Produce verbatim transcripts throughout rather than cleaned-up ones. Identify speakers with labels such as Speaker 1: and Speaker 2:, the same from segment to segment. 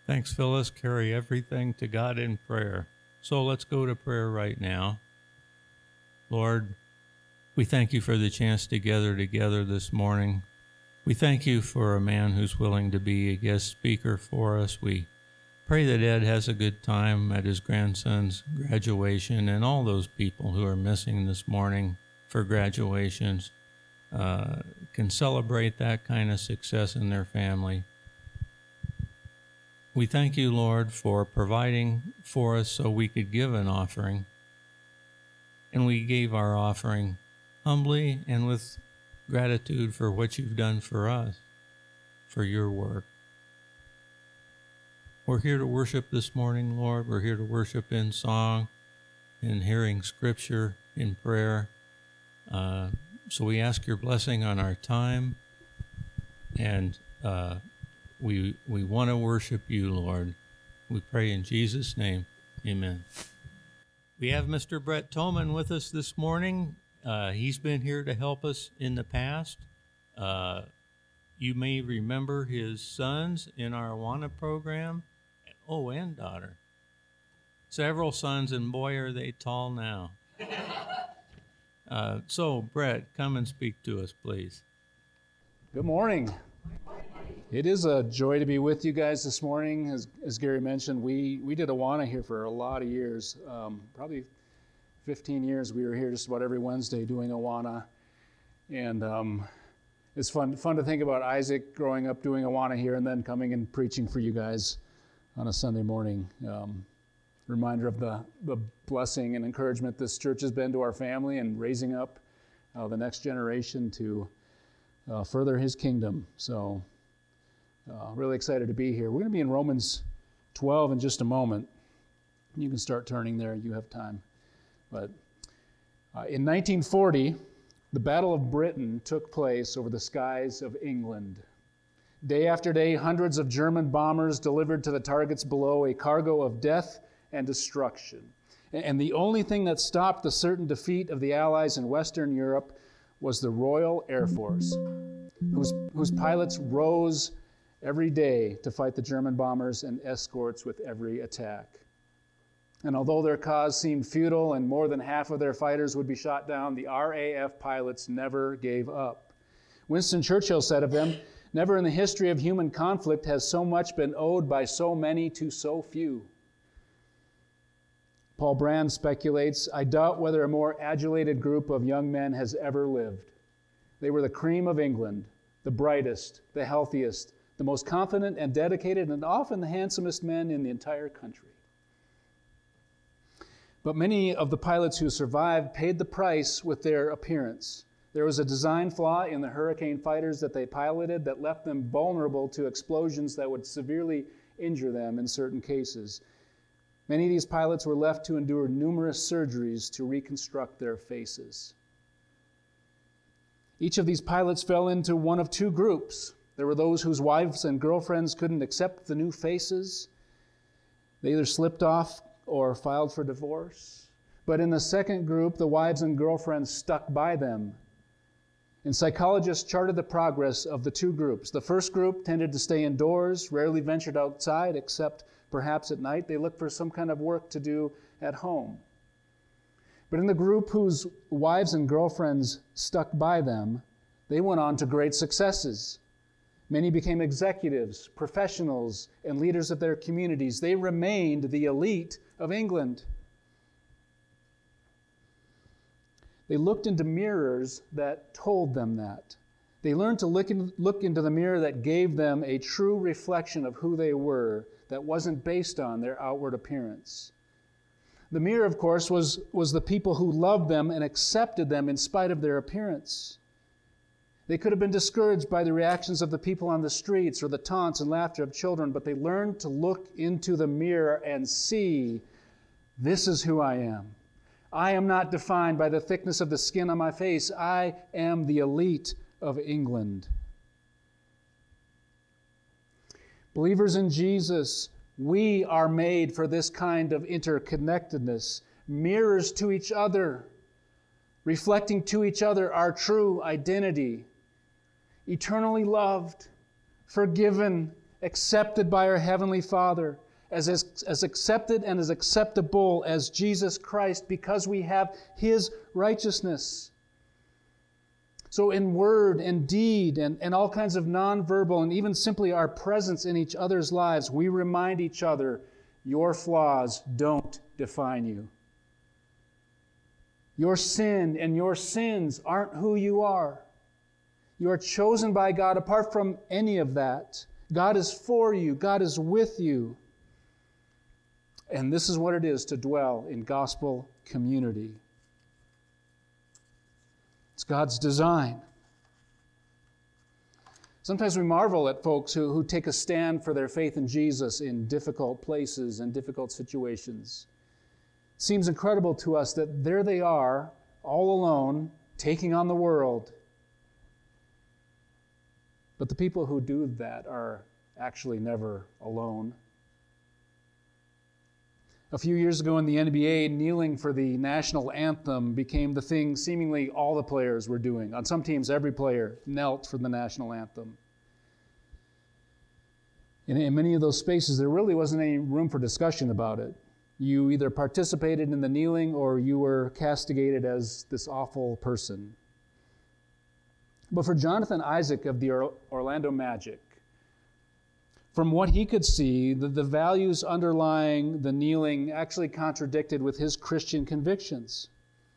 Speaker 1: Thanks, Phyllis. Carry everything to God in prayer. So let's go to prayer right now. Lord, we thank you for the chance to gather together this morning. We thank you for a man who's willing to be a guest speaker for us. We pray that Ed has a good time at his grandson's graduation, and all those people who are missing this morning for graduations uh, can celebrate that kind of success in their family. We thank you, Lord, for providing for us so we could give an offering. And we gave our offering humbly and with gratitude for what you've done for us, for your work. We're here to worship this morning, Lord. We're here to worship in song, in hearing scripture, in prayer. Uh, so we ask your blessing on our time, and uh, we we want to worship you, Lord. We pray in Jesus' name, amen. We have Mister Brett Tolman with us this morning. Uh, he's been here to help us in the past. Uh, you may remember his sons in our Awana program. Oh, and daughter. Several sons, and boy, are they tall now. uh, so, Brett, come and speak to us, please.
Speaker 2: Good morning. It is a joy to be with you guys this morning. As, as Gary mentioned, we, we did Awana here for a lot of years, um, probably fifteen years. We were here just about every Wednesday doing Awana. And um, it's fun, fun to think about Isaac growing up doing Awana here and then coming and preaching for you guys on a Sunday morning. Um, reminder of the, the blessing and encouragement this church has been to our family and raising up uh, the next generation to uh, further his kingdom. So uh, really excited to be here. We're going to be in Romans twelve in just a moment. You can start turning there. You have time. But uh, in nineteen forty, the Battle of Britain took place over the skies of England. Day after day, hundreds of German bombers delivered to the targets below a cargo of death and destruction. And the only thing that stopped the certain defeat of the Allies in Western Europe was the Royal Air Force, whose, whose pilots rose every day to fight the German bombers and escorts with every attack. And although their cause seemed futile and more than half of their fighters would be shot down, the R A F pilots never gave up. Winston Churchill said of them, "Never in the history of human conflict has so much been owed by so many to so few." Paul Brand speculates, "I doubt whether a more adulated group of young men has ever lived. They were the cream of England, the brightest, the healthiest, the most confident and dedicated, and often the handsomest men in the entire country." But many of the pilots who survived paid the price with their appearance. There was a design flaw in the Hurricane fighters that they piloted that left them vulnerable to explosions that would severely injure them in certain cases. Many of these pilots were left to endure numerous surgeries to reconstruct their faces. Each of these pilots fell into one of two groups. There were those whose wives and girlfriends couldn't accept the new faces. They either slipped off or filed for divorce. But in the second group, the wives and girlfriends stuck by them. And psychologists charted the progress of the two groups. The first group tended to stay indoors, rarely ventured outside, except perhaps at night. They looked for some kind of work to do at home. But in the group whose wives and girlfriends stuck by them, they went on to great successes. Many became executives, professionals, and leaders of their communities. They remained the elite of England. They looked into mirrors that told them that. They learned to look, in, look into the mirror that gave them a true reflection of who they were, that wasn't based on their outward appearance. The mirror, of course, was, was the people who loved them and accepted them in spite of their appearance. They could have been discouraged by the reactions of the people on the streets or the taunts and laughter of children, but they learned to look into the mirror and see, this is who I am. I am not defined by the thickness of the skin on my face. I am the elite of England. Believers in Jesus, we are made for this kind of interconnectedness, mirrors to each other, reflecting to each other our true identity, eternally loved, forgiven, accepted by our Heavenly Father, as, as, as accepted and as acceptable as Jesus Christ, because we have His righteousness. So in word and deed and, and all kinds of nonverbal and even simply our presence in each other's lives, we remind each other, your flaws don't define you. Your sin and your sins aren't who you are. You are chosen by God apart from any of that. God is for you. God is with you. And this is what it is to dwell in gospel community. It's God's design. Sometimes we marvel at folks who, who take a stand for their faith in Jesus in difficult places and difficult situations. It seems incredible to us that there they are, all alone, taking on the world. But the people who do that are actually never alone. A few years ago in the N B A, kneeling for the national anthem became the thing seemingly all the players were doing. On some teams, every player knelt for the national anthem. In, in many of those spaces, there really wasn't any room for discussion about it. You either participated in the kneeling or you were castigated as this awful person. But for Jonathan Isaac of the Orlando Magic, from what he could see, the, the values underlying the kneeling actually contradicted with his Christian convictions.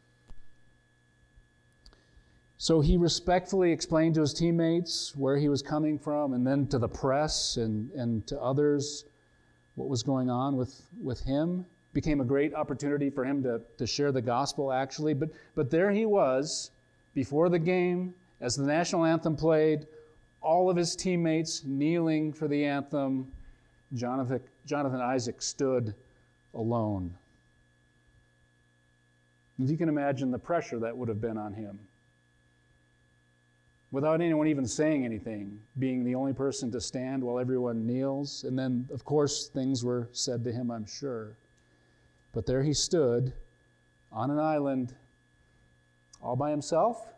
Speaker 2: So he respectfully explained to his teammates where he was coming from, and then to the press and, and to others what was going on with, with him. It became a great opportunity for him to, to share the gospel, actually. But, but there he was, before the game, as the national anthem played, all of his teammates kneeling for the anthem. Jonathan, Jonathan Isaac stood alone. If you can imagine the pressure that would have been on him. Without anyone even saying anything, being the only person to stand while everyone kneels. And then, of course, things were said to him, I'm sure. But there he stood on an island all by himself?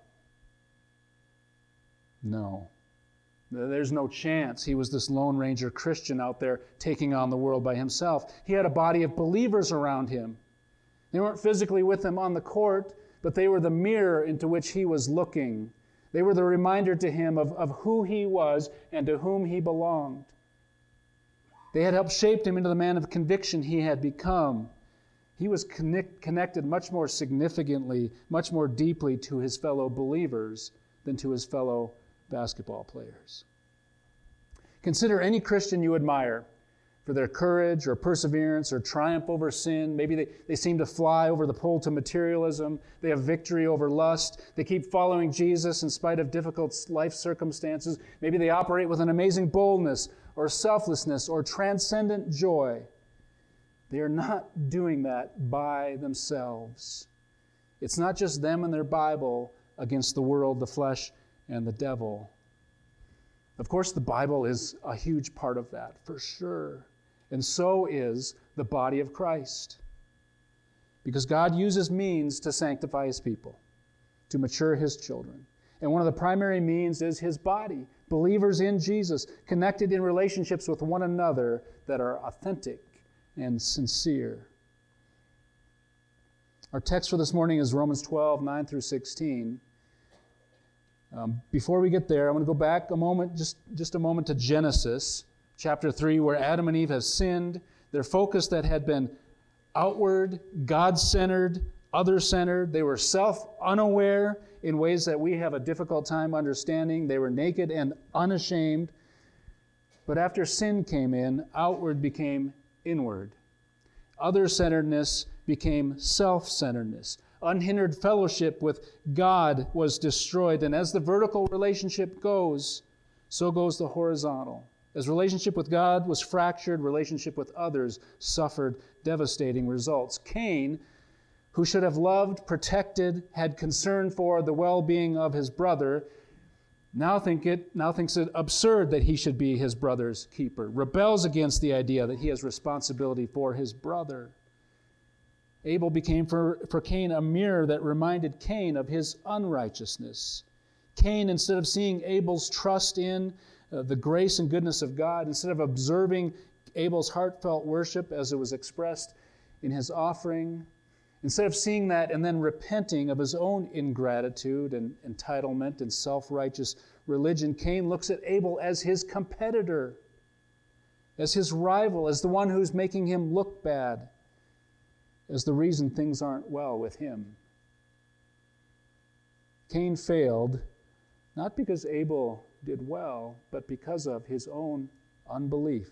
Speaker 2: No. There's no chance he was this Lone Ranger Christian out there taking on the world by himself. He had a body of believers around him. They weren't physically with him on the court, but they were the mirror into which he was looking. They were the reminder to him of, of who he was and to whom he belonged. They had helped shape him into the man of conviction he had become. He was connect, connected much more significantly, much more deeply to his fellow believers than to his fellow basketball players. Consider any Christian you admire for their courage or perseverance or triumph over sin. Maybe they, they seem to fly over the pole to materialism. They have victory over lust. They keep following Jesus in spite of difficult life circumstances. Maybe they operate with an amazing boldness or selflessness or transcendent joy. They are not doing that by themselves. It's not just them and their Bible against the world, the flesh, and the devil. Of course, the Bible is a huge part of that, for sure. And so is the body of Christ. Because God uses means to sanctify His people, to mature His children. And one of the primary means is His body, believers in Jesus, connected in relationships with one another that are authentic and sincere. Our text for this morning is Romans twelve, nine through sixteen. Um, before we get there, I want to go back a moment, just, just a moment to Genesis chapter three, where Adam and Eve have sinned. Their focus that had been outward, God-centered, other-centered. They were self-unaware in ways that we have a difficult time understanding. They were naked and unashamed. But after sin came in, outward became inward. Other-centeredness became self-centeredness. Unhindered fellowship with God was destroyed. And as the vertical relationship goes, so goes the horizontal. As relationship with God was fractured, relationship with others suffered devastating results. Cain, who should have loved, protected, had concern for the well-being of his brother, now think it now thinks it absurd that he should be his brother's keeper, rebels against the idea that he has responsibility for his brother. Abel became for, for Cain a mirror that reminded Cain of his unrighteousness. Cain, instead of seeing Abel's trust in uh, the grace and goodness of God, instead of observing Abel's heartfelt worship as it was expressed in his offering, instead of seeing that and then repenting of his own ingratitude and entitlement and self-righteous religion, Cain looks at Abel as his competitor, as his rival, as the one who's making him look bad, as the reason things aren't well with him. Cain failed, not because Abel did well, but because of his own unbelief.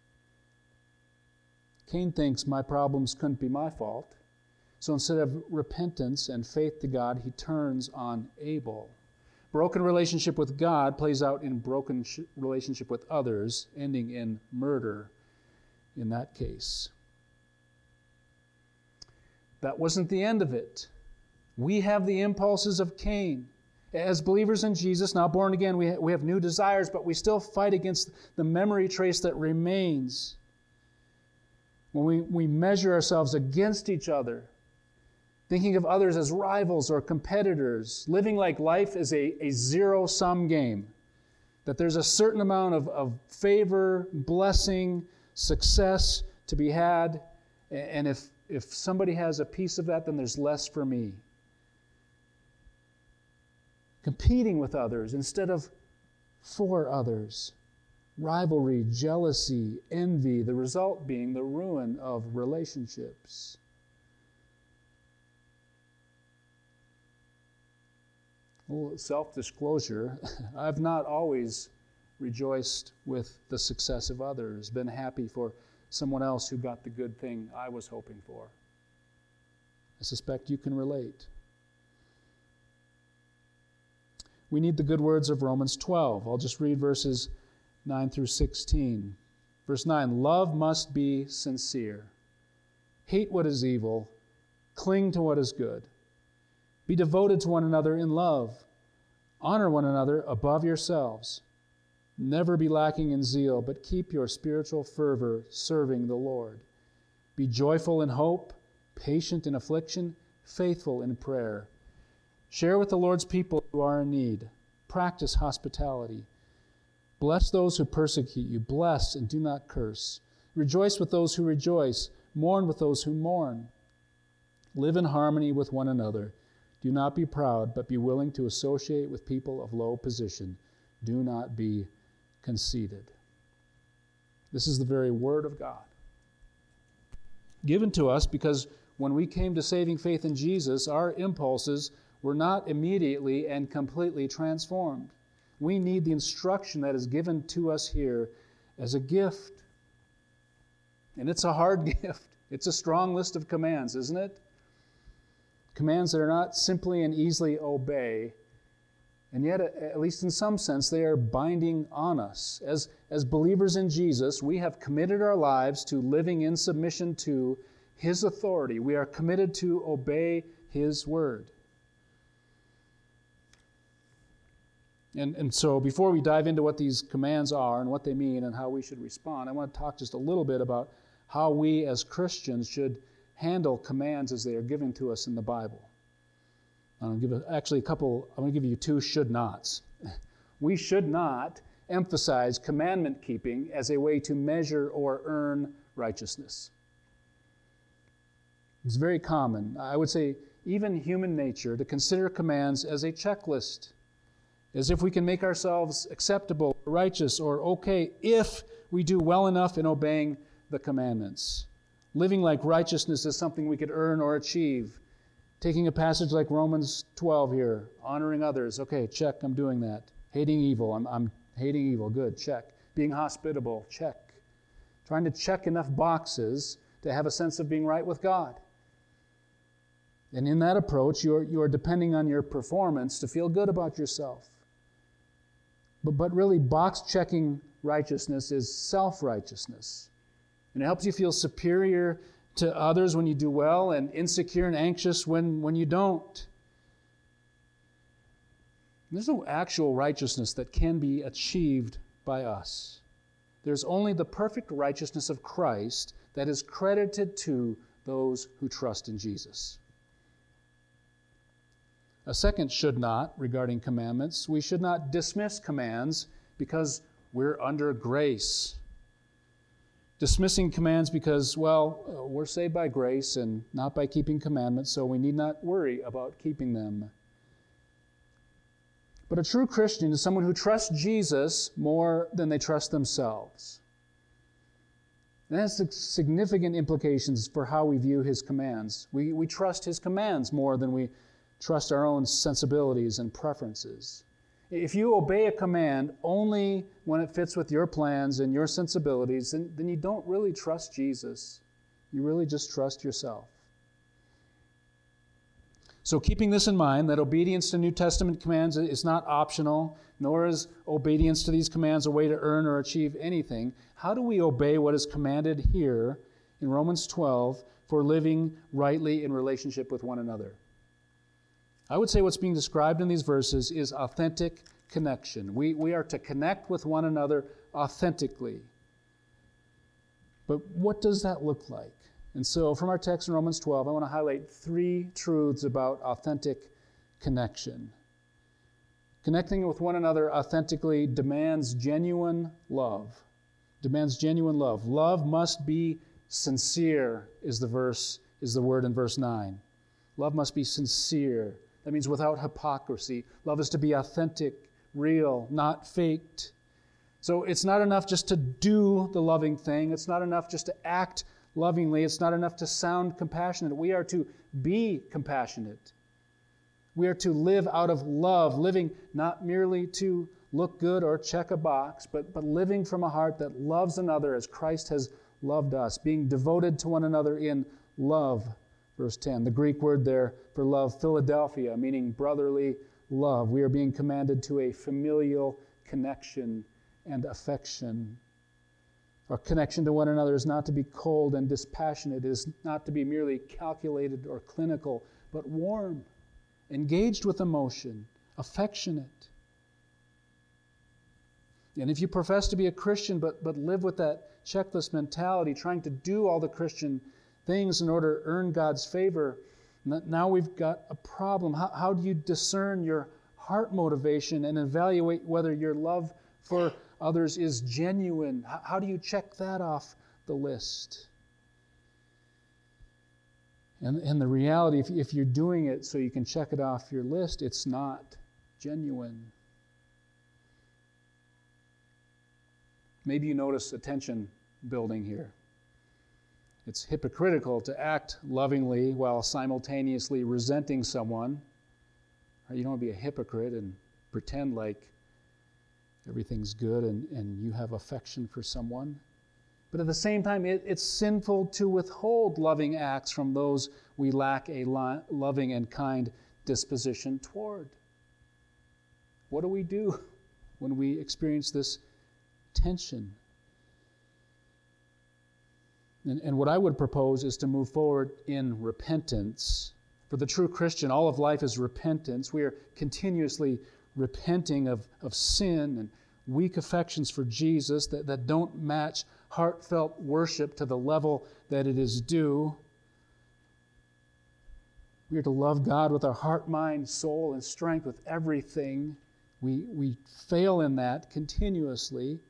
Speaker 2: Cain thinks my problems couldn't be my fault. So instead of repentance and faith to God, he turns on Abel. Broken relationship with God plays out in broken sh- relationship with others, ending in murder in that case. That wasn't the end of it. We have the impulses of Cain. As believers in Jesus, now born again, we, ha- we have new desires, but we still fight against the memory trace that remains. When we, we measure ourselves against each other, thinking of others as rivals or competitors, living like life is a, a zero-sum game, that there's a certain amount of, of favor, blessing, success to be had, and if, if somebody has a piece of that, then there's less for me. Competing with others instead of for others. Rivalry, jealousy, envy, the result being the ruin of relationships. Well, self-disclosure, I've not always rejoiced with the success of others, been happy for someone else who got the good thing I was hoping for. I suspect you can relate. We need the good words of Romans twelve. I'll just read verses nine through sixteen. Verse nine, love must be sincere. Hate what is evil. Cling to what is good. Be devoted to one another in love. Honor one another above yourselves. Never be lacking in zeal, but keep your spiritual fervor serving the Lord. Be joyful in hope, patient in affliction, faithful in prayer. Share with the Lord's people who are in need. Practice hospitality. Bless those who persecute you. Bless and do not curse. Rejoice with those who rejoice. Mourn with those who mourn. Live in harmony with one another. Do not be proud, but be willing to associate with people of low position. Do not be conceited. This is the very word of God, given to us because when we came to saving faith in Jesus, our impulses were not immediately and completely transformed. We need the instruction that is given to us here as a gift. And it's a hard gift. It's a strong list of commands, isn't it? Commands that are not simply and easily obey, and yet, at least in some sense, they are binding on us. As, as believers in Jesus, we have committed our lives to living in submission to His authority. We are committed to obey His word. And, and so before we dive into what these commands are and what they mean and how we should respond, I want to talk just a little bit about how we as Christians should handle commands as they are given to us in the Bible. I'm going to give a, actually a couple, I'm going to give you two should nots. We should not emphasize commandment keeping as a way to measure or earn righteousness. It's very common, I would say even human nature, to consider commands as a checklist, as if we can make ourselves acceptable, righteous, or okay if we do well enough in obeying the commandments. Living like righteousness is something we could earn or achieve. Taking a passage like Romans twelve here, honoring others, okay, check, I'm doing that. Hating evil, I'm, I'm hating evil, good, check. Being hospitable, check. Trying to check enough boxes to have a sense of being right with God. And in that approach, you're, you're depending on your performance to feel good about yourself. But, but really, box-checking righteousness is self-righteousness. And it helps you feel superior to others when you do well and insecure and anxious when, when you don't. There's no actual righteousness that can be achieved by us. There's only the perfect righteousness of Christ that is credited to those who trust in Jesus. A second should not regarding commandments. We should not dismiss commands because We're under grace. Dismissing commands because, well, uh, we're saved by grace and not by keeping commandments, so we need not worry about keeping them. But a true Christian is someone who trusts Jesus more than they trust themselves. And that has significant implications for how we view his commands. We, we trust his commands more than we trust our own sensibilities and preferences. If you obey a command only when it fits with your plans and your sensibilities, then, then you don't really trust Jesus. You really just trust yourself. So keeping this in mind, that obedience to New Testament commands is not optional, nor is obedience to these commands a way to earn or achieve anything. How do we obey what is commanded here in Romans twelve for living rightly in relationship with one another? I would say what's being described in these verses is authentic connection. We, we are to connect with one another authentically. But what does that look like? And so from our text in Romans twelve, I want to highlight three truths about authentic connection. Connecting with one another authentically demands genuine love. Demands genuine love. Love must be sincere, is the verse, is the word in verse nine. Love must be sincere. That means without hypocrisy. Love is to be authentic, real, not faked. So it's not enough just to do the loving thing. It's not enough just to act lovingly. It's not enough to sound compassionate. We are to be compassionate. We are to live out of love, living not merely to look good or check a box, but, but living from a heart that loves another as Christ has loved us, being devoted to one another in love. Verse ten, the Greek word there for love, Philadelphia, meaning brotherly love. We are being commanded to a familial connection and affection. Our connection to one another is not to be cold and dispassionate. It is not to be merely calculated or clinical, but warm, engaged with emotion, affectionate. And if you profess to be a Christian but, but live with that checklist mentality, trying to do all the Christian things in order to earn God's favor, now we've got a problem. How, how do you discern your heart motivation and evaluate whether your love for others is genuine? How, how do you check that off the list? And, and the reality, if, if you're doing it so you can check it off your list, it's not genuine. Maybe you notice a tension building here. It's hypocritical to act lovingly while simultaneously resenting someone. You don't want to be a hypocrite and pretend like everything's good and, and you have affection for someone. But at the same time, it, it's sinful to withhold loving acts from those we lack a lo- loving and kind disposition toward. What do we do when we experience this tension? And, and what I would propose is to move forward in repentance. For the true Christian, all of life is repentance. We are continuously repenting of, of sin and weak affections for Jesus that, that don't match heartfelt worship to the level that it is due. We are to love God with our heart, mind, soul, and strength, with everything. We, we fail in that continuously.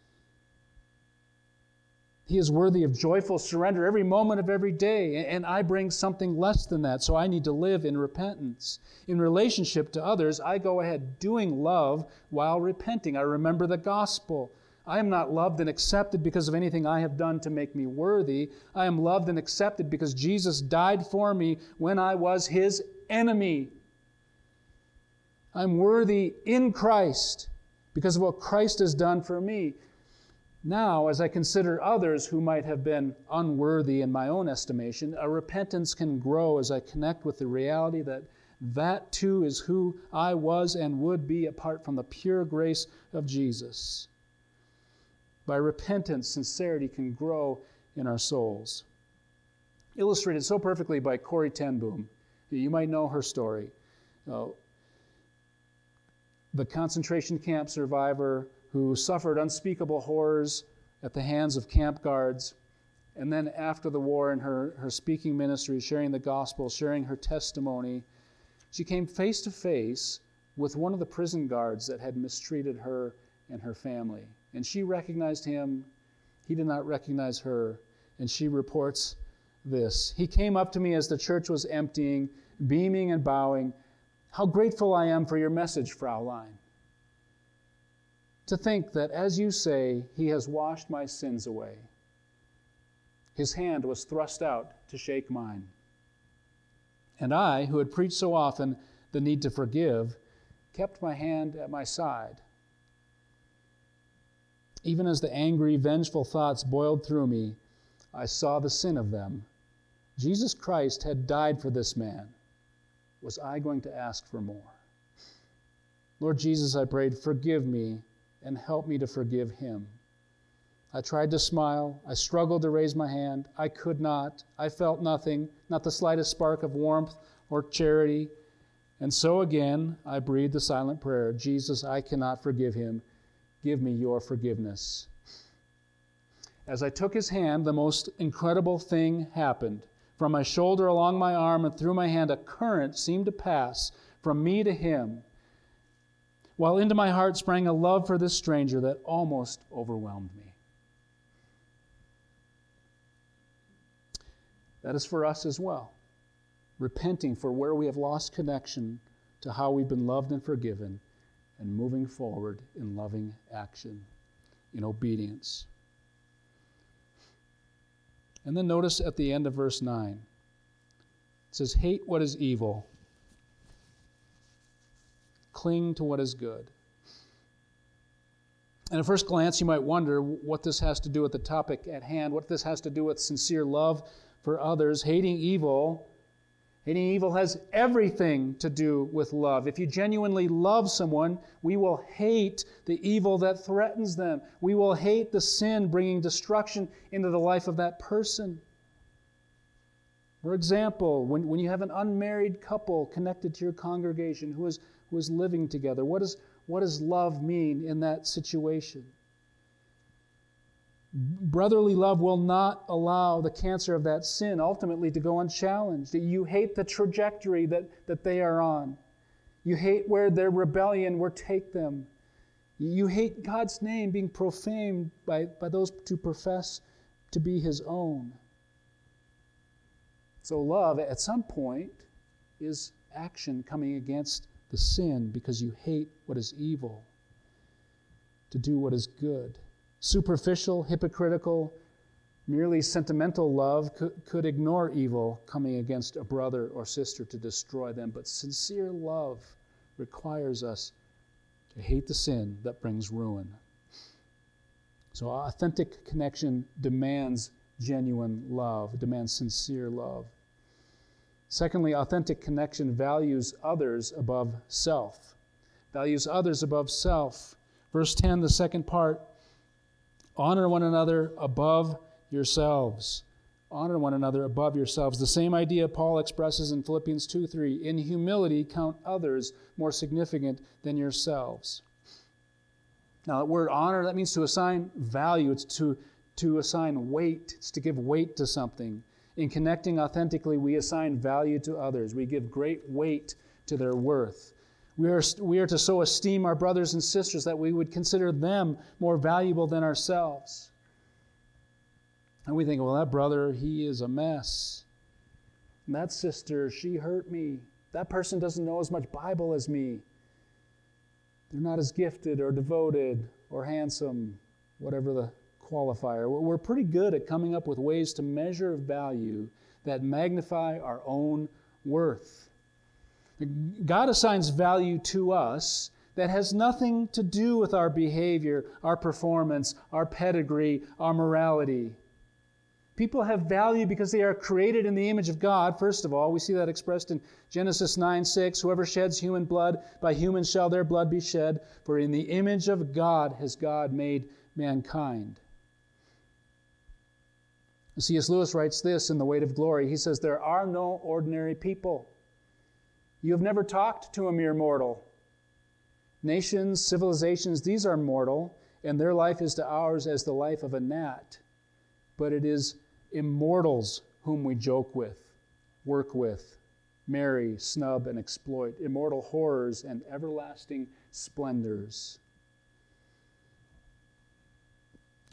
Speaker 2: He is worthy of joyful surrender every moment of every day, and I bring something less than that, so I need to live in repentance. In relationship to others, I go ahead doing love while repenting. I remember the gospel. I am not loved and accepted because of anything I have done to make me worthy. I am loved and accepted because Jesus died for me when I was His enemy. I'm worthy in Christ because of what Christ has done for me. Now, as I consider others who might have been unworthy in my own estimation, a repentance can grow as I connect with the reality that that too is who I was and would be apart from the pure grace of Jesus. By repentance, sincerity can grow in our souls. Illustrated so perfectly by Corrie ten Boom. You might know her story. Uh, the concentration camp survivor who suffered unspeakable horrors at the hands of camp guards, and then after the war in her, her speaking ministry, sharing the gospel, sharing her testimony, she came face to face with one of the prison guards that had mistreated her and her family. And she recognized him. He did not recognize her. And she reports this. He came up to me as the church was emptying, beaming and bowing. How grateful I am for your message, Fraulein. To think that, as you say, he has washed my sins away. His hand was thrust out to shake mine. And I, who had preached so often the need to forgive, kept my hand at my side. Even as the angry, vengeful thoughts boiled through me, I saw the sin of them. Jesus Christ had died for this man. Was I going to ask for more? Lord Jesus, I prayed, forgive me and help me to forgive him. I tried to smile. I struggled to raise my hand. I could not. I felt nothing, not the slightest spark of warmth or charity. And so again, I breathed the silent prayer, Jesus, I cannot forgive him. Give me your forgiveness. As I took his hand, the most incredible thing happened. From my shoulder along my arm and through my hand, a current seemed to pass from me to him, while into my heart sprang a love for this stranger that almost overwhelmed me. That is for us as well, repenting for where we have lost connection to how we've been loved and forgiven, and moving forward in loving action, in obedience. And then notice at the end of verse nine, it says, hate what is evil, cling to what is good. And at first glance, you might wonder what this has to do with the topic at hand, what this has to do with sincere love for others. Hating evil, hating evil has everything to do with love. If you genuinely love someone, we will hate the evil that threatens them. We will hate the sin bringing destruction into the life of that person. For example, when, when you have an unmarried couple connected to your congregation who is, who is living together, what, is, what does love mean in that situation? Brotherly love will not allow the cancer of that sin ultimately to go unchallenged. You hate the trajectory that, that they are on. You hate where their rebellion will take them. You hate God's name being profaned by, by those who profess to be his own. So love, at some point, is action coming against the sin because you hate what is evil to do what is good. Superficial, hypocritical, merely sentimental love could, could ignore evil coming against a brother or sister to destroy them. But sincere love requires us to hate the sin that brings ruin. So authentic connection demands genuine love, demands sincere love. Secondly, authentic connection values others above self. Values others above self. Verse ten, the second part, honor one another above yourselves. Honor one another above yourselves. The same idea Paul expresses in Philippians two three. In humility, count others more significant than yourselves. Now, that word honor, that means to assign value. It's to, to assign weight. It's to give weight to something. In connecting authentically, we assign value to others. We give great weight to their worth. We are, we are to so esteem our brothers and sisters that we would consider them more valuable than ourselves. And we think, well, that brother, he is a mess. And that sister, she hurt me. That person doesn't know as much Bible as me. They're not as gifted or devoted or handsome, whatever the qualifier. We're pretty good at coming up with ways to measure value that magnify our own worth. God assigns value to us that has nothing to do with our behavior, our performance, our pedigree, our morality. People have value because they are created in the image of God, first of all. We see that expressed in Genesis nine six. Whoever sheds human blood, by humans shall their blood be shed. For in the image of God has God made mankind. C S Lewis writes this in The Weight of Glory. He says, there are no ordinary people. You have never talked to a mere mortal. Nations, civilizations, these are mortal, and their life is to ours as the life of a gnat. But it is immortals whom we joke with, work with, marry, snub, and exploit, immortal horrors and everlasting splendors.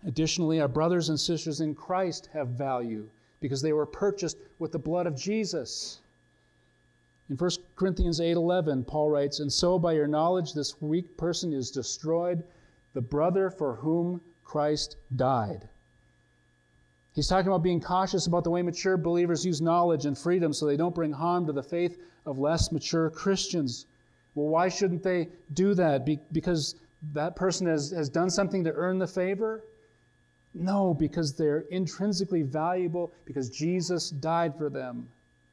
Speaker 2: Additionally, our brothers and sisters in Christ have value because they were purchased with the blood of Jesus. In First Corinthians eight eleven, Paul writes, "And so by your knowledge this weak person is destroyed, the brother for whom Christ died." He's talking about being cautious about the way mature believers use knowledge and freedom so they don't bring harm to the faith of less mature Christians. Well, why shouldn't they do that? Be- because that person has, has done something to earn the favor? No, because they're intrinsically valuable because Jesus died for them.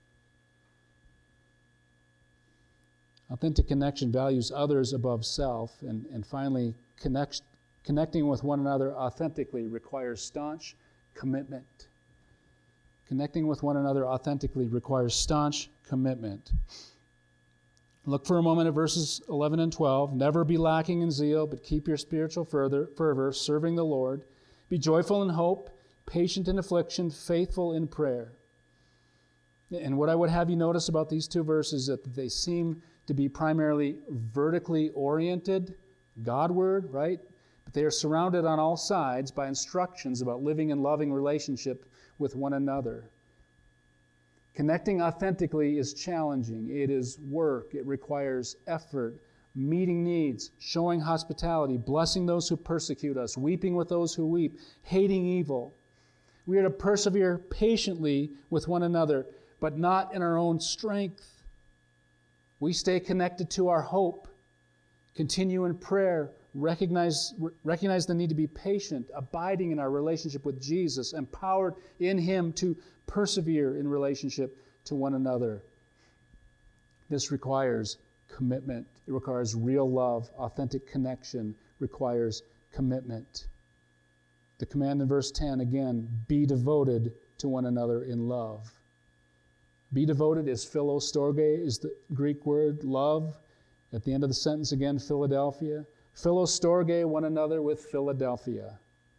Speaker 2: Authentic connection values others above self. And, and finally, connect, connecting with one another authentically requires staunch commitment. Connecting with one another authentically requires staunch commitment. Look for a moment at verses eleven and twelve. "Never be lacking in zeal, but keep your spiritual fervor, serving the Lord. Be joyful in hope, patient in affliction, faithful in prayer." And what I would have you notice about these two verses is that they seem to be primarily vertically oriented, Godward, right? But they are surrounded on all sides by instructions about living in loving relationship with one another. Connecting authentically is challenging. It is work. It requires effort, meeting needs, showing hospitality, blessing those who persecute us, weeping with those who weep, hating evil. We are to persevere patiently with one another, but not in our own strength. We stay connected to our hope, continue in prayer, recognize, recognize the need to be patient, abiding in our relationship with Jesus, empowered in Him to persevere in relationship to one another. This requires commitment. It requires real love. Authentic connection requires commitment. The command in verse ten, again, be devoted to one another in love. Be devoted is philostorge, is the Greek word, love. At the end of the sentence again, Philadelphia. Philostorge one another with Philadelphia.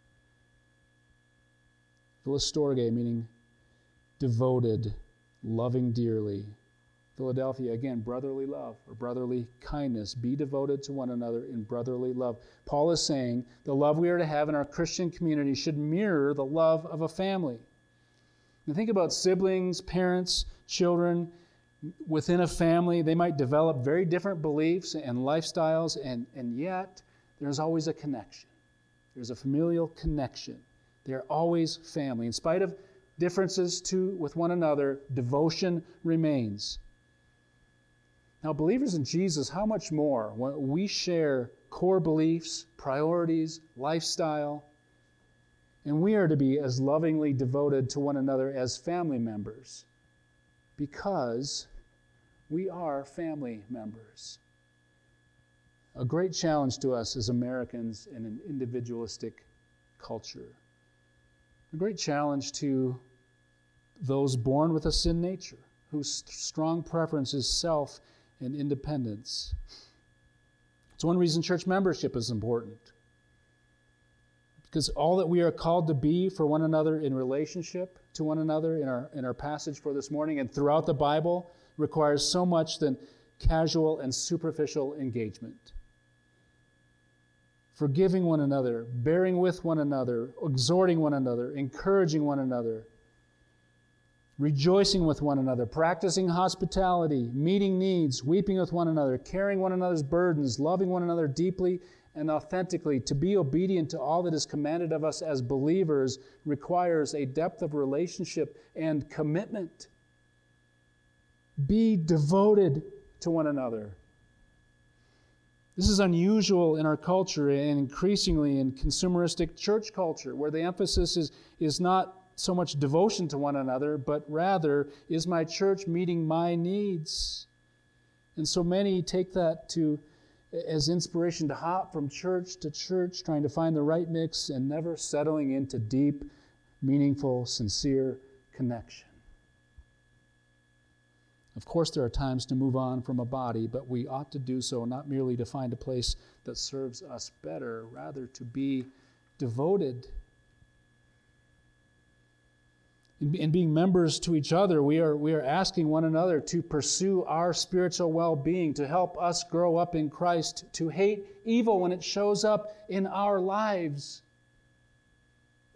Speaker 2: Philostorge meaning devoted, loving dearly. Philadelphia, again, brotherly love or brotherly kindness. Be devoted to one another in brotherly love. Paul is saying the love we are to have in our Christian community should mirror the love of a family. And think about siblings, parents, children. Within a family, they might develop very different beliefs and lifestyles, and, and yet there's always a connection. There's a familial connection. They're always family. In spite of differences to, with one another, devotion remains. Now, believers in Jesus, how much more when we share core beliefs, priorities, lifestyle, and we are to be as lovingly devoted to one another as family members because we are family members. A great challenge to us as Americans in an individualistic culture. A great challenge to those born with a sin nature, whose strong preference is self and independence. It's one reason church membership is important. Because all that we are called to be for one another in relationship to one another in our, in our passage for this morning and throughout the Bible requires so much than casual and superficial engagement. Forgiving one another, bearing with one another, exhorting one another, encouraging one another, rejoicing with one another, practicing hospitality, meeting needs, weeping with one another, carrying one another's burdens, loving one another deeply and authentically. To be obedient to all that is commanded of us as believers requires a depth of relationship and commitment. Be devoted to one another. This is unusual in our culture and increasingly in consumeristic church culture, where the emphasis is, is not so much devotion to one another, but rather, is my church meeting my needs? And so many take that to as inspiration to hop from church to church, trying to find the right mix and never settling into deep, meaningful, sincere connection. Of course, there are times to move on from a body, but we ought to do so not merely to find a place that serves us better, rather to be devoted. In, in being members to each other, we are, we are asking one another to pursue our spiritual well-being, to help us grow up in Christ, to hate evil when it shows up in our lives.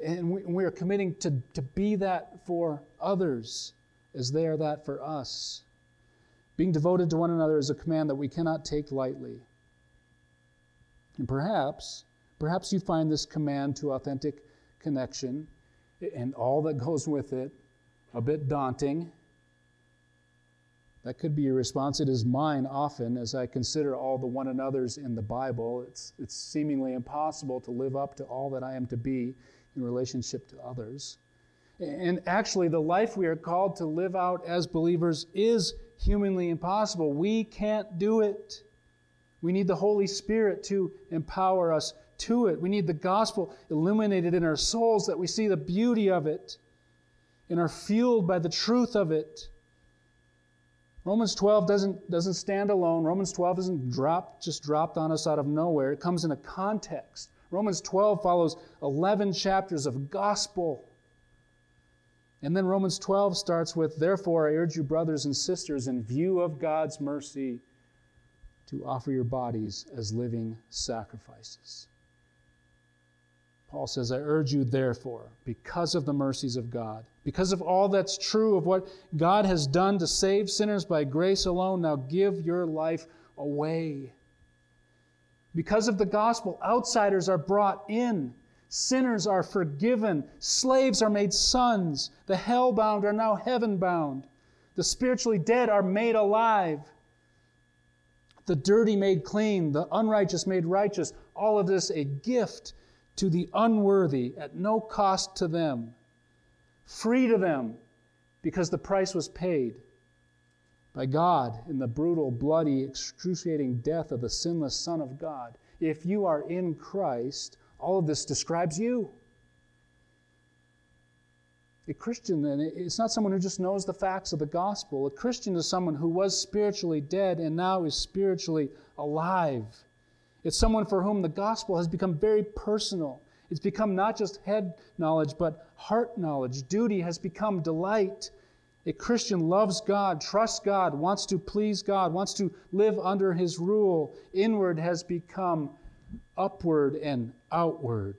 Speaker 2: And we, we are committing to, to be that for others as they are that for us. Being devoted to one another is a command that we cannot take lightly. And perhaps, perhaps you find this command to authentic connection and all that goes with it a bit daunting. That could be your response. It is mine often as I consider all the one another's in the Bible. It's, it's seemingly impossible to live up to all that I am to be in relationship to others. And actually, the life we are called to live out as believers is humanly impossible. We can't do it. We need the Holy Spirit to empower us to it. We need the gospel illuminated in our souls that we see the beauty of it and are fueled by the truth of it. Romans twelve doesn't, doesn't stand alone. Romans twelve isn't dropped, just dropped on us out of nowhere. It comes in a context. Romans twelve follows eleven chapters of gospel. And then Romans twelve starts with, therefore, I urge you, brothers and sisters, in view of God's mercy, to offer your bodies as living sacrifices. Paul says, I urge you, therefore, because of the mercies of God, because of all that's true of what God has done to save sinners by grace alone, now give your life away. Because of the gospel, outsiders are brought in. Sinners are forgiven. Slaves are made sons. The hell-bound are now heaven-bound. The spiritually dead are made alive. The dirty made clean. The unrighteous made righteous. All of this a gift to the unworthy at no cost to them. Free to them because the price was paid by God in the brutal, bloody, excruciating death of the sinless Son of God. If you are in Christ, all of this describes you. A Christian, then, it's not someone who just knows the facts of the gospel. A Christian is someone who was spiritually dead and now is spiritually alive. It's someone for whom the gospel has become very personal. It's become not just head knowledge, but heart knowledge. Duty has become delight. A Christian loves God, trusts God, wants to please God, wants to live under His rule. Inward has become upward and outward.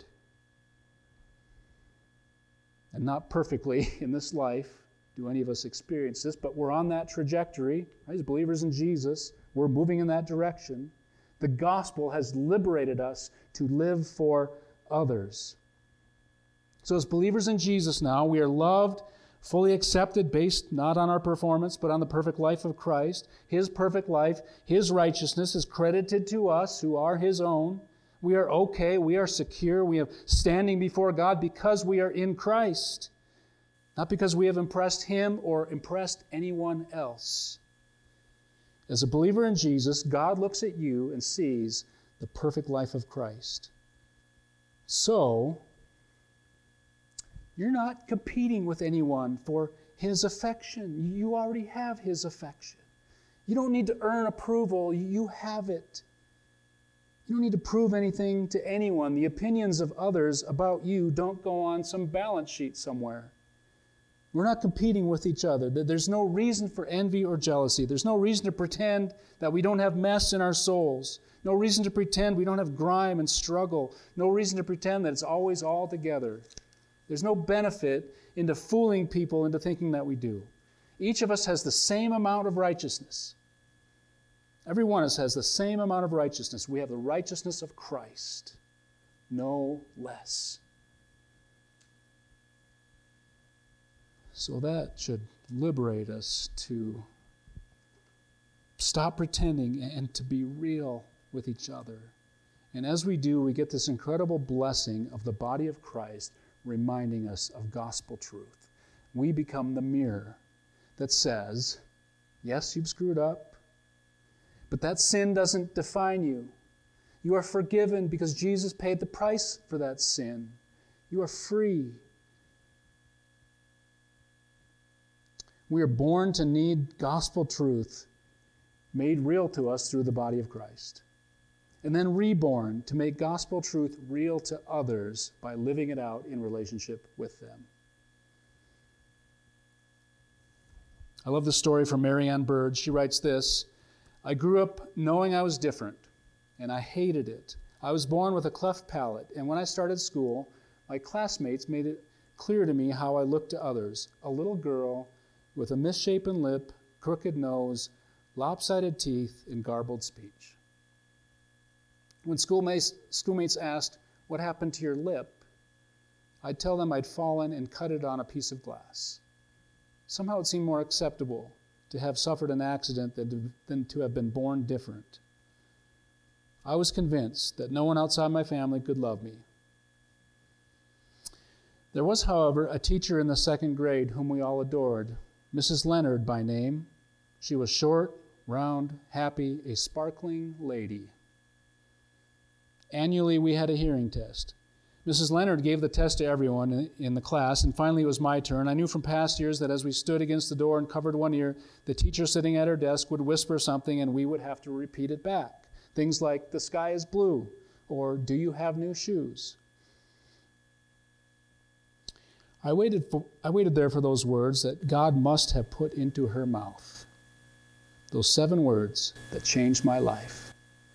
Speaker 2: And not perfectly in this life do any of us experience this, but we're on that trajectory. As believers in Jesus, we're moving in that direction. The gospel has liberated us to live for others. So as believers in Jesus now, we are loved, fully accepted, based not on our performance, but on the perfect life of Christ. His perfect life, His righteousness is credited to us who are His own. We are okay, we are secure, we are standing before God because we are in Christ, not because we have impressed Him or impressed anyone else. As a believer in Jesus, God looks at you and sees the perfect life of Christ. So, you're not competing with anyone for His affection. You already have His affection. You don't need to earn approval. You have it. You don't need to prove anything to anyone. The opinions of others about you don't go on some balance sheet somewhere. We're not competing with each other. There's no reason for envy or jealousy. There's no reason to pretend that we don't have mess in our souls. No reason to pretend we don't have grime and struggle. No reason to pretend that it's always all together. There's no benefit into fooling people into thinking that we do. Each of us has the same amount of righteousness. Every one of us has the same amount of righteousness. We have the righteousness of Christ, no less. So that should liberate us to stop pretending and to be real with each other. And as we do, we get this incredible blessing of the body of Christ reminding us of gospel truth. We become the mirror that says, yes, you've screwed up, but that sin doesn't define you. You are forgiven because Jesus paid the price for that sin. You are free. We are born to need gospel truth made real to us through the body of Christ. And then reborn to make gospel truth real to others by living it out in relationship with them. I love this story from Marianne Bird. She writes this, I grew up knowing I was different, and I hated it. I was born with a cleft palate, and when I started school, my classmates made it clear to me how I looked to others, a little girl with a misshapen lip, crooked nose, lopsided teeth, and garbled speech. When schoolmates, schoolmates asked, "What happened to your lip?" I'd tell them I'd fallen and cut it on a piece of glass. Somehow it seemed more acceptable to have suffered an accident than to, than to have been born different. I was convinced that no one outside my family could love me. There was, however, a teacher in the second grade whom we all adored, Missus Leonard by name. She was short, round, happy, a sparkling lady. Annually, we had a hearing test. Missus Leonard gave the test to everyone in the class, and finally it was my turn. I knew from past years that as we stood against the door and covered one ear, the teacher sitting at her desk would whisper something and we would have to repeat it back. Things like, "The sky is blue," or "Do you have new shoes?" I waited, for, I waited there for those words that God must have put into her mouth. Those seven words that changed my life.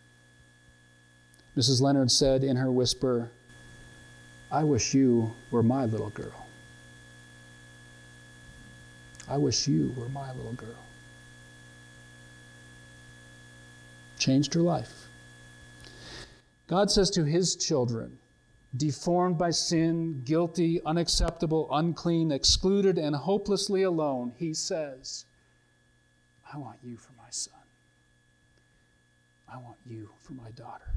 Speaker 2: Missus Leonard said in her whisper, "I wish you were my little girl. I wish you were my little girl." Changed her life. God says to his children, deformed by sin, guilty, unacceptable, unclean, excluded, and hopelessly alone, he says, "I want you for my son. I want you for my daughter."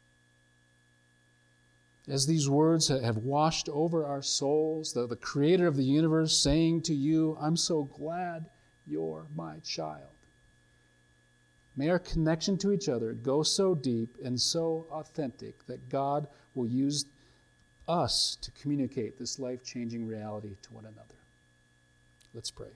Speaker 2: As these words have washed over our souls, the, the creator of the universe saying to you, "I'm so glad you're my child." May our connection to each other go so deep and so authentic that God will use us to communicate this life-changing reality to one another. Let's pray.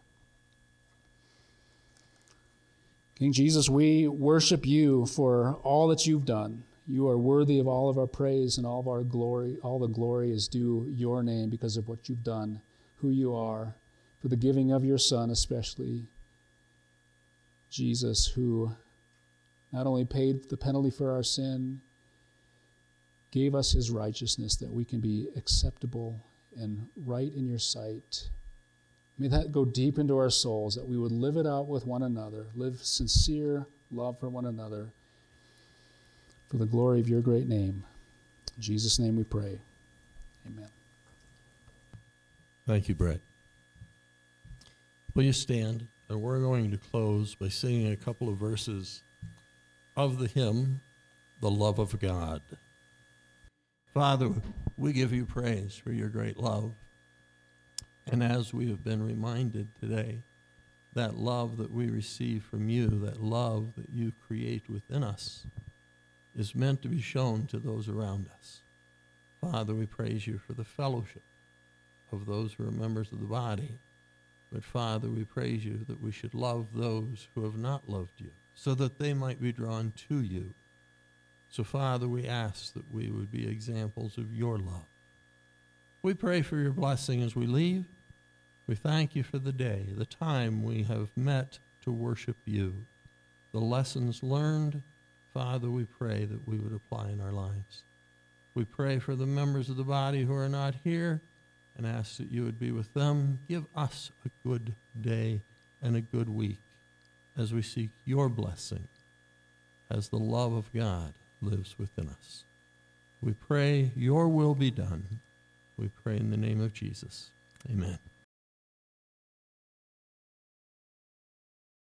Speaker 2: King Jesus, we worship you for all that you've done. You are worthy of all of our praise and all of our glory. All the glory is due your name because of what you've done, who you are, for the giving of your Son, especially Jesus, who not only paid the penalty for our sin, gave us his righteousness that we can be acceptable and right in your sight. May that go deep into our souls, that we would live it out with one another, live sincere love for one another, for the glory of your great name. In Jesus' name we pray. Amen.
Speaker 3: Thank you, Brett. Please stand, and we're going to close by singing a couple of verses of the hymn, "The Love of God." Father, we give you praise for your great love. And as we have been reminded today, that love that we receive from you, that love that you create within us, is meant to be shown to those around us. Father, we praise you for the fellowship of those who are members of the body. But Father, we praise you that we should love those who have not loved you, so that they might be drawn to you. So Father, we ask that we would be examples of your love. We pray for your blessing as we leave. We thank you for the day, the time we have met to worship you, the lessons learned. Father, we pray that we would apply in our lives. We pray for the members of the body who are not here and ask that you would be with them. Give us a good day and a good week as we seek your blessing, as the love of God lives within us. We pray your will be done. We pray in the name of Jesus. Amen.